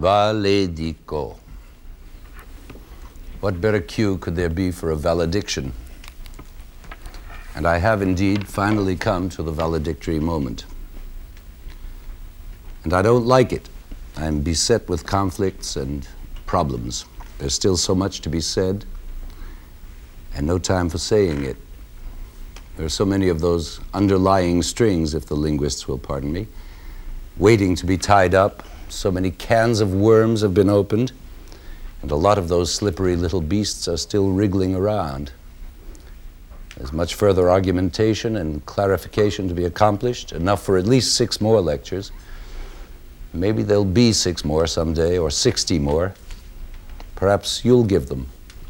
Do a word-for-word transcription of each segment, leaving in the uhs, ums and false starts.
Valedico. What better cue could there be for a valediction? And I have indeed finally come to the valedictory moment. And I don't like it. I'm beset with conflicts and problems. There's still so much to be said, and no time for saying it. There are so many of those underlying strings, if the linguists will pardon me, waiting to be tied up. So many cans of worms have been opened, and a lot of those slippery little beasts are still wriggling around. There's much further argumentation and clarification to be accomplished, enough for at least six more lectures. Maybe there'll be six more someday, or sixty more. Perhaps you'll give them.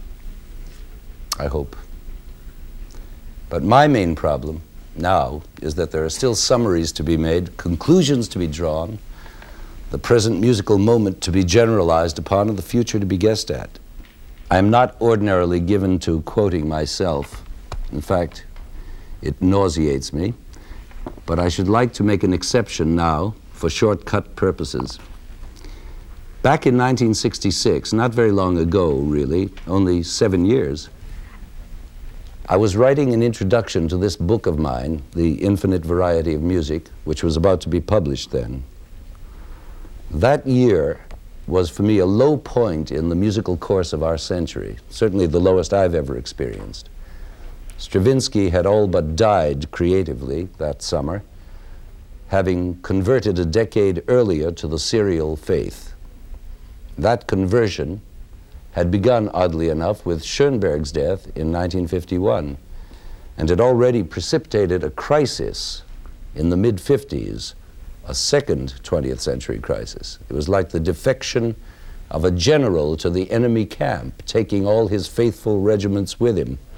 I hope. But my main problem now is that there are still summaries to be made, conclusions to be drawn, the present musical moment to be generalized upon, and the future to be guessed at. I am not ordinarily given to quoting myself. In fact, it nauseates me. But I should like to make an exception now for shortcut purposes. Back in nineteen sixty-six, not very long ago really, only seven years, I was writing an introduction to this book of mine, The Infinite Variety of Music, which was about to be published then. That year was for me a low point in the musical course of our century, certainly the lowest I've ever experienced. Stravinsky had all but died creatively that summer, having converted a decade earlier to the serial faith. That conversion had begun, oddly enough, with Schoenberg's death in nineteen fifty-one, and had already precipitated a crisis in the mid-fifties, a second twentieth century crisis. It was like the defection of a general to the enemy camp, taking all his faithful regiments with him.